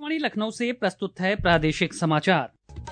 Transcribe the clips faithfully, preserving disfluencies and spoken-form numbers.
आकाशवाणी लखनऊ से प्रस्तुत है प्रादेशिक समाचार।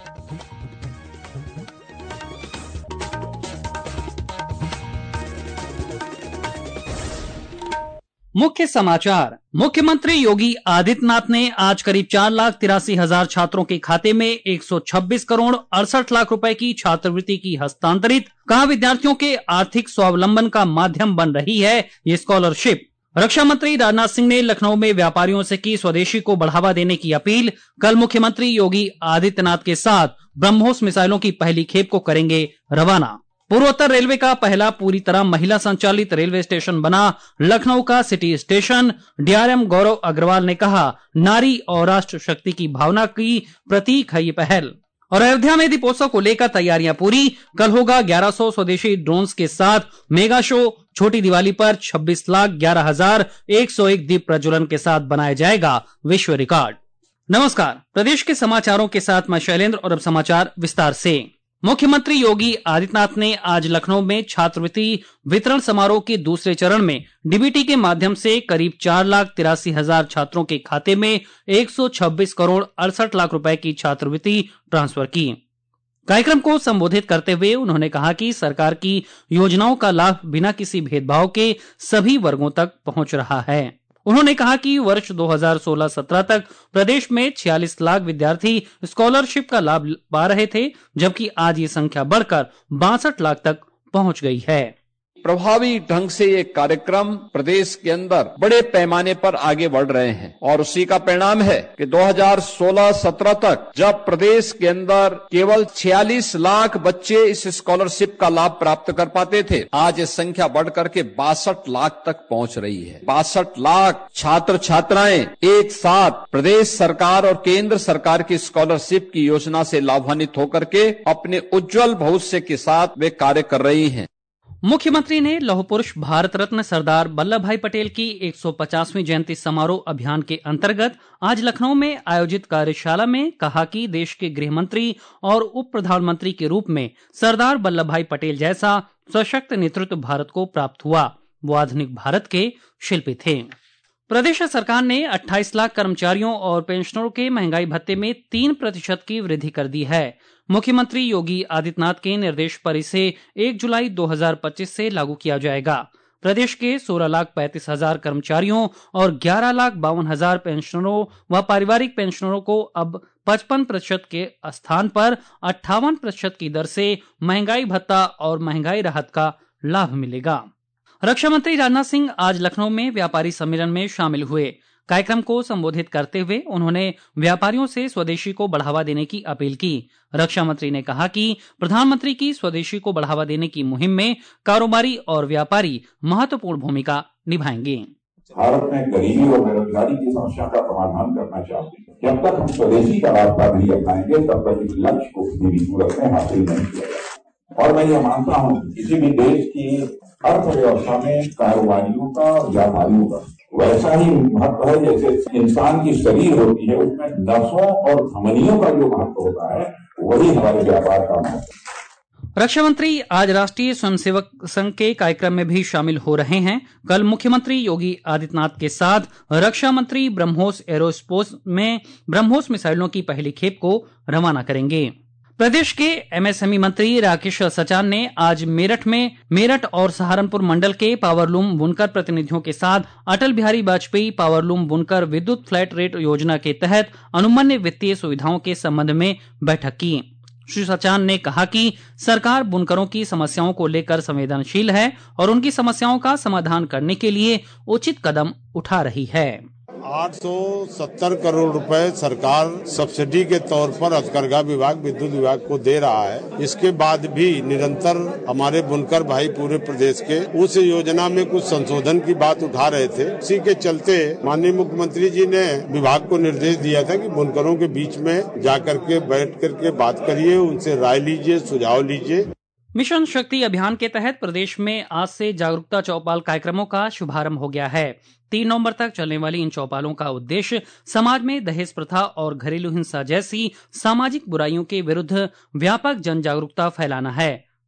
मुख्य समाचार। मुख्यमंत्री योगी आदित्यनाथ ने आज करीब चार लाख तिरासी हजार छात्रों के खाते में एक सौ छब्बीस करोड़ अड़सठ लाख रुपए की छात्रवृत्ति की हस्तांतरित। कहा, विद्यार्थियों के आर्थिक स्वावलंबन का माध्यम बन रही है ये स्कॉलरशिप। रक्षा मंत्री राजनाथ सिंह ने लखनऊ में व्यापारियों से की स्वदेशी को बढ़ावा देने की अपील। कल मुख्यमंत्री योगी आदित्यनाथ के साथ ब्रह्मोस मिसाइलों की पहली खेप को करेंगे रवाना। पूर्वोत्तर रेलवे का पहला पूरी तरह महिला संचालित रेलवे स्टेशन बना लखनऊ का city station. DRM Gaurav Agarwal ने कहा, नारी और राष्ट्र शक्ति की भावना की प्रतीक है ये पहल। और अयोध्या में दीपोत्सव को लेकर तैयारियां पूरी। कल होगा ग्यारह सौ स्वदेशी ड्रोन्स के साथ मेगा शो। छोटी दिवाली पर छब्बीस लाख ग्यारह हजार एक सौ एक दीप प्रज्वलन के साथ बनाया जाएगा विश्व रिकॉर्ड। नमस्कार, प्रदेश के समाचारों के साथ मैं शैलेंद्र और अब समाचार विस्तार से। मुख्यमंत्री योगी आदित्यनाथ ने आज लखनऊ में छात्रवृत्ति वितरण समारोह के दूसरे चरण में डीबीटी के माध्यम से करीब चार लाख तिरासी हजार छात्रों के खाते में एक सौ छब्बीस करोड़ अड़सठ लाख रुपए की छात्रवृत्ति ट्रांसफर की। कार्यक्रम को संबोधित करते हुए उन्होंने कहा कि सरकार की योजनाओं का लाभ बिना किसी भेदभाव के सभी वर्गों तक पहुंच रहा है। उन्होंने कहा कि वर्ष दो हज़ार सोलह सत्रह तक प्रदेश में छियालीस लाख विद्यार्थी स्कॉलरशिप का लाभ पा रहे थे, जबकि आज ये संख्या बढ़कर बासठ लाख तक पहुंच गई है। प्रभावी ढंग से ये कार्यक्रम प्रदेश के अंदर बड़े पैमाने पर आगे बढ़ रहे हैं और उसी का परिणाम है कि दो हज़ार सोलह सत्रह तक जब प्रदेश के अंदर केवल छियालीस लाख बच्चे इस स्कॉलरशिप का लाभ प्राप्त कर पाते थे, आज ये संख्या बढ़ करके बासठ लाख तक पहुंच रही है। बासठ लाख छात्र छात्राएं एक साथ प्रदेश सरकार और केंद्र सरकार की स्कॉलरशिप की योजना से लाभान्वित होकर के अपने उज्जवल भविष्य के साथ वे कार्य कर रही हैं। मुख्यमंत्री ने लौह पुरुष भारत रत्न सरदार वल्लभ भाई पटेल की एक सौ पचासवीं जयंती समारोह अभियान के अंतर्गत आज लखनऊ में आयोजित कार्यशाला में कहा कि देश के गृह मंत्री और उप प्रधानमंत्री के रूप में सरदार वल्लभ भाई पटेल जैसा सशक्त नेतृत्व भारत को प्राप्त हुआ। वो आधुनिक भारत के शिल्पी थे। प्रदेश सरकार ने अट्ठाईस लाख कर्मचारियों और पेंशनरों के महंगाई भत्ते में तीन प्रतिशत की वृद्धि कर दी है। मुख्यमंत्री योगी आदित्यनाथ के निर्देश पर इसे एक जुलाई दो हज़ार पच्चीस से लागू किया जाएगा। प्रदेश के सोलह लाख पैंतीस हजार कर्मचारियों और ग्यारह लाख बावन हजार पेंशनरों व पारिवारिक पेंशनरों को अब पचपन प्रतिशत के स्थान पर अट्ठावन प्रतिशत की दर से महंगाई भत्ता और महंगाई राहत का लाभ मिलेगा। रक्षा मंत्री राजनाथ सिंह आज लखनऊ में व्यापारी सम्मेलन में शामिल हुए। कार्यक्रम को संबोधित करते हुए उन्होंने व्यापारियों से स्वदेशी को बढ़ावा देने की अपील की। रक्षा मंत्री ने कहा कि प्रधानमंत्री की स्वदेशी को बढ़ावा देने की मुहिम में कारोबारी और व्यापारी महत्वपूर्ण भूमिका निभाएंगे। भारत में गरीबी और बेरोजगारी की समस्या का समाधान करना चाहते हैं। जब तक हम स्वदेशी का रास्ता नहीं अपनाएंगे तब तक इस लक्ष्य को किसी भी सूरत में हासिल नहीं किया जाएगा। और मैं ये मानता हूँ किसी भी देश की अर्थव्यवस्था में कारोबारियों का और व्यापारियों का वैसा ही महत्व है जैसे इंसान की शरीर होती है, उसमें नसों और धमनियों का जो महत्व होता है वही हमारे व्यापार का महत्व। रक्षा मंत्री आज राष्ट्रीय स्वयंसेवक संघ के कार्यक्रम में भी शामिल हो रहे हैं। कल मुख्यमंत्री योगी आदित्यनाथ के साथ रक्षा मंत्री ब्रह्मोस एरोस्पेस में ब्रह्मोस मिसाइलों की पहली खेप को रवाना करेंगे। प्रदेश के एमएसएमई मंत्री राकेश सचान ने आज मेरठ में मेरठ और सहारनपुर मंडल के पावरलूम बुनकर प्रतिनिधियों के साथ अटल बिहारी वाजपेयी पावरलूम बुनकर विद्युत फ्लैट रेट योजना के तहत अनुमन्य वित्तीय सुविधाओं के संबंध में बैठक की। श्री सचान ने कहा कि सरकार बुनकरों की समस्याओं को लेकर संवेदनशील है और उनकी समस्याओं का समाधान करने के लिए उचित कदम उठा रही है। आठ सौ सत्तर करोड़ रुपए सरकार सब्सिडी के तौर पर हथकरघा विभाग विद्युत विभाग को दे रहा है। इसके बाद भी निरंतर हमारे बुनकर भाई पूरे प्रदेश के उस योजना में कुछ संशोधन की बात उठा रहे थे। इसी के चलते माननीय मुख्यमंत्री जी ने विभाग को निर्देश दिया था कि बुनकरों के बीच में जाकर के बैठ करके बात करिए, उनसे राय लीजिए, सुझाव लीजिए। मिशन शक्ति अभियान के तहत प्रदेश में आज से जागरूकता चौपाल कार्यक्रमों का शुभारंभ हो गया है। तीन नवंबर तक चलने वाली इन चौपालों का उद्देश्य समाज में दहेज प्रथा और घरेलू हिंसा जैसी सामाजिक बुराइयों के विरुद्ध व्यापक जन जागरूकता फैलाना है।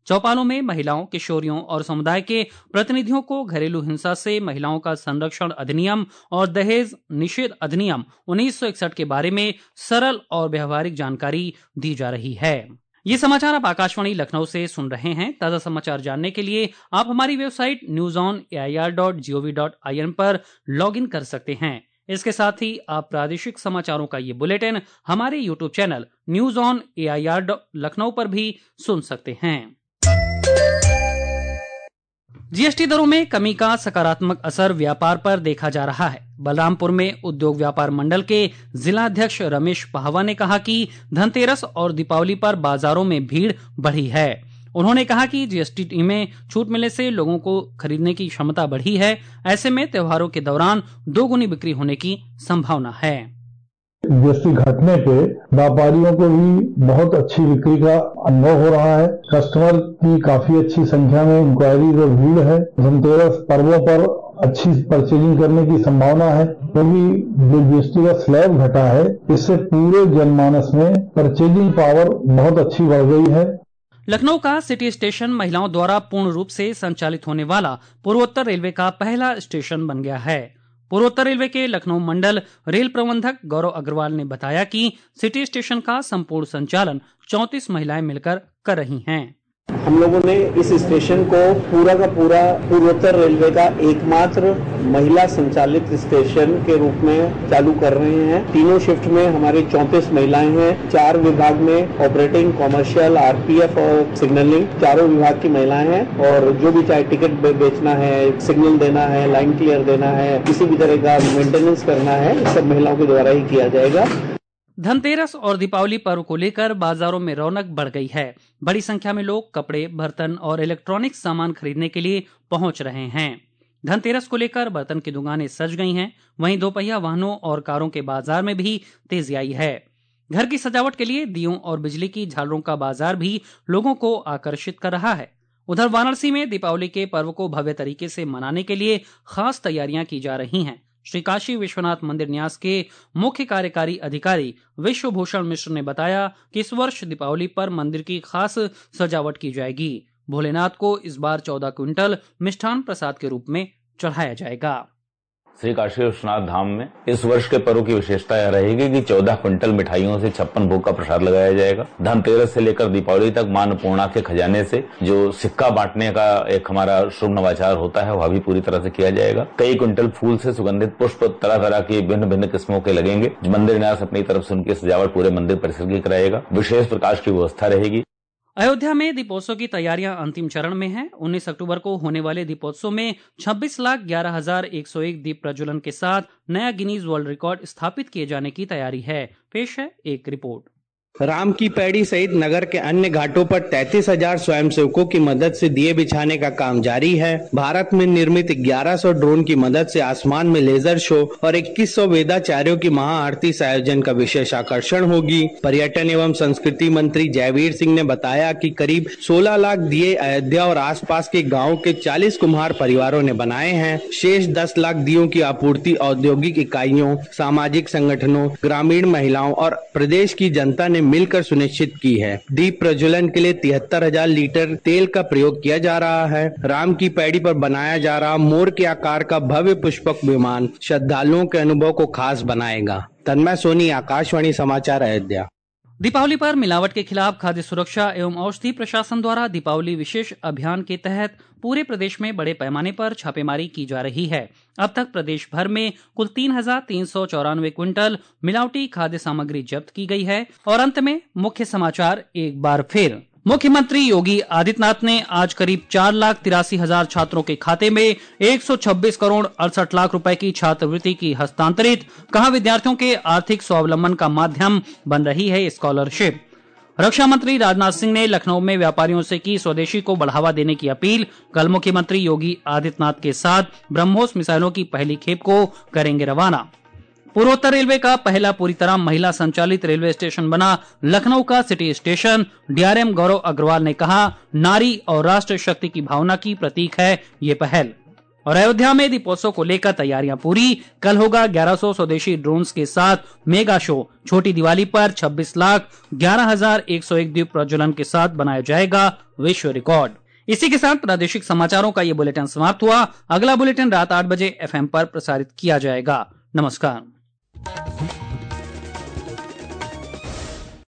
चौपालों में महिलाओं, किशोरियों और समुदाय के प्रतिनिधियों को घरेलू हिंसा से महिलाओं का संरक्षण अधिनियम और दहेज निषेध अधिनियम उन्नीस सौ इकसठ के बारे में सरल और व्यवहारिक जानकारी दी जा रही है। ये समाचार आप आकाशवाणी लखनऊ से सुन रहे हैं। ताजा समाचार जानने के लिए आप हमारी website news on A I R dot G O V dot I N पर लॉग इन कर सकते हैं। इसके साथ ही आप प्रादेशिक समाचारों का ये बुलेटिन हमारे YouTube channel news on A I R Lucknow पर भी सुन सकते हैं। जी एस टी दरों में कमी का सकारात्मक असर व्यापार पर देखा जा रहा है। बलरामपुर में उद्योग व्यापार मंडल के जिलाध्यक्ष रमेश पाहवा ने कहा कि धनतेरस और दीपावली पर बाजारों में भीड़ बढ़ी है। उन्होंने कहा कि जी एस टी में छूट मिलने से लोगों को खरीदने की क्षमता बढ़ी है। ऐसे में त्योहारों के दौरान दोगुनी बिक्री होने की संभावना है। जी एस टी घटने पे व्यापारियों को भी बहुत अच्छी बिक्री का अनुभव हो रहा है। कस्टमर की काफी अच्छी संख्या में इंक्वायरी और भीड़ है। धनतेरस पर्वों पर अच्छी परचेजिंग करने की संभावना है, क्योंकि जो जी एस टी का स्लैब घटा है इससे पूरे जनमानस में परचेजिंग पावर बहुत अच्छी बढ़ गई है। लखनऊ का सिटी स्टेशन महिलाओं द्वारा पूर्ण रूप से संचालित होने वाला पूर्वोत्तर रेलवे का पहला स्टेशन बन गया है। पूर्वोत्तर रेलवे के लखनऊ मंडल रेल प्रबंधक गौरव अग्रवाल ने बताया कि सिटी स्टेशन का संपूर्ण संचालन चौंतीस महिलाएं मिलकर कर रही हैं। हम लोगों ने इस स्टेशन को पूरा का पूरा पूर्वोत्तर रेलवे का एकमात्र महिला संचालित स्टेशन के रूप में चालू कर रहे हैं। तीनों शिफ्ट में हमारी चौंतीस महिलाएं हैं। चार विभाग में operating, commercial, R P F और सिग्नलिंग, चारों विभाग की महिलाएं हैं। और जो भी चाहे टिकट बेचना है, सिग्नल देना है, लाइन क्लियर देना है, किसी भी तरह का मेंटेनेंस करना है, सब महिलाओं के द्वारा ही किया जाएगा। धनतेरस और दीपावली पर्व को लेकर बाजारों में रौनक बढ़ गई है। बड़ी संख्या में लोग कपड़े, बर्तन और इलेक्ट्रॉनिक सामान खरीदने के लिए पहुंच रहे हैं। धनतेरस को लेकर बर्तन की दुकानें सज गई हैं। वहीं दोपहिया वाहनों और कारों के बाजार में भी तेजी आई है। घर की सजावट के लिए दियों और बिजली की झालरों का बाजार भी लोगों को आकर्षित कर रहा है। उधर वाराणसी में दीपावली के पर्व को भव्य तरीके से मनाने के लिए खास तैयारियां की जा रही हैं। श्री काशी विश्वनाथ मंदिर न्यास के मुख्य कार्यकारी अधिकारी विश्वभूषण मिश्र ने बताया कि इस वर्ष दीपावली पर मंदिर की खास सजावट की जाएगी। भोलेनाथ को इस बार चौदह क्विंटल मिष्ठान प्रसाद के रूप में चढ़ाया जाएगा। श्री काशी विश्वनाथ धाम में इस वर्ष के पर्व की विशेषता यह रहेगी कि चौदह क्विंटल मिठाइयों से छप्पन भोग का प्रसाद लगाया जाएगा। धनतेरस से लेकर दीपावली तक मां अन्नपूर्णा के खजाने से जो सिक्का बांटने का एक हमारा शुभ नवाचार होता है वह भी पूरी तरह से किया जाएगा। कई क्विंटल फूल से सुगंधित पुष्प तरह तरह के भिन्न भिन्न किस्मों के लगेंगे। मंदिर न्यास अपनी तरफ से उनकी सजावट पूरे मंदिर परिसर की कराएगा। विशेष प्रकाश की व्यवस्था रहेगी। अयोध्या में दीपोत्सव की तैयारियां अंतिम चरण में हैं। उन्नीस अक्टूबर को होने वाले दीपोत्सव में छब्बीस लाख ग्यारह हजार एक सौ एक दीप प्रज्वलन के साथ नया गिनीज वर्ल्ड रिकॉर्ड स्थापित किए जाने की तैयारी है। पेश है एक रिपोर्ट। राम की पैड़ी सहित नगर के अन्य घाटों पर तैंतीस हजार स्वयंसेवकों की मदद से दिए बिछाने का काम जारी है। भारत में निर्मित ग्यारह सौ ड्रोन की मदद से आसमान में लेजर शो और इक्कीस सौ वेदाचार्यों की महाआरती से आयोजन का विशेष आकर्षण होगी। पर्यटन एवं संस्कृति मंत्री जयवीर सिंह ने बताया कि करीब सोलह लाख दिए अयोध्या और आसपास के गाँव के चालीस कुम्हार परिवारों ने बनाए हैं। शेष दस लाख दियों की आपूर्ति औद्योगिक इकाइयों, सामाजिक संगठनों, ग्रामीण महिलाओं और प्रदेश की जनता ने मिलकर सुनिश्चित की है। दीप प्रज्वलन के लिए तिहत्तर हजार लीटर तेल का प्रयोग किया जा रहा है। राम की पैड़ी पर बनाया जा रहा मोर के आकार का भव्य पुष्पक विमान श्रद्धालुओं के अनुभव को खास बनाएगा। तन्मय सोनी, आकाशवाणी समाचार, अयोध्या। दीपावली पर मिलावट के खिलाफ खाद्य सुरक्षा एवं औषधि प्रशासन द्वारा दीपावली विशेष अभियान के तहत पूरे प्रदेश में बड़े पैमाने पर छापेमारी की जा रही है। अब तक प्रदेश भर में कुल तीन हजार तीन सौ चौरानवे क्विंटल मिलावटी खाद्य सामग्री जब्त की गई है। और अंत में मुख्य समाचार एक बार फिर। मुख्यमंत्री योगी आदित्यनाथ ने आज करीब चार लाख तिरासी हजार छात्रों के खाते में एक सौ छब्बीस करोड़ अड़सठ लाख रुपए की छात्रवृत्ति की हस्तांतरित। कहा, विद्यार्थियों के आर्थिक स्वावलंबन का माध्यम बन रही है स्कॉलरशिप। रक्षा मंत्री राजनाथ सिंह ने लखनऊ में व्यापारियों से की स्वदेशी को बढ़ावा देने की अपील। कल मुख्यमंत्री योगी आदित्यनाथ के साथ ब्रह्मोस मिसाइलों की पहली खेप को करेंगे रवाना। पूर्वोत्तर रेलवे का पहला पूरी तरह महिला संचालित रेलवे स्टेशन बना लखनऊ का city station. DRM Gaurav Agarwal ने कहा, नारी और राष्ट्र शक्ति की भावना की प्रतीक है ये पहल। और अयोध्या में दीपोत्सव को लेकर तैयारियां पूरी। कल होगा ग्यारह सौ स्वदेशी ड्रोन्स के साथ मेगा शो। छोटी दिवाली पर छब्बीस लाख ग्यारह हजार एक सौ एक दीप प्रज्वलन के साथ बनाया जाएगा विश्व रिकॉर्ड। इसी के साथ प्रादेशिक समाचारों का ये बुलेटिन समाप्त हुआ। अगला बुलेटिन रात आठ बजे एफ एम पर प्रसारित किया जाएगा। नमस्कार।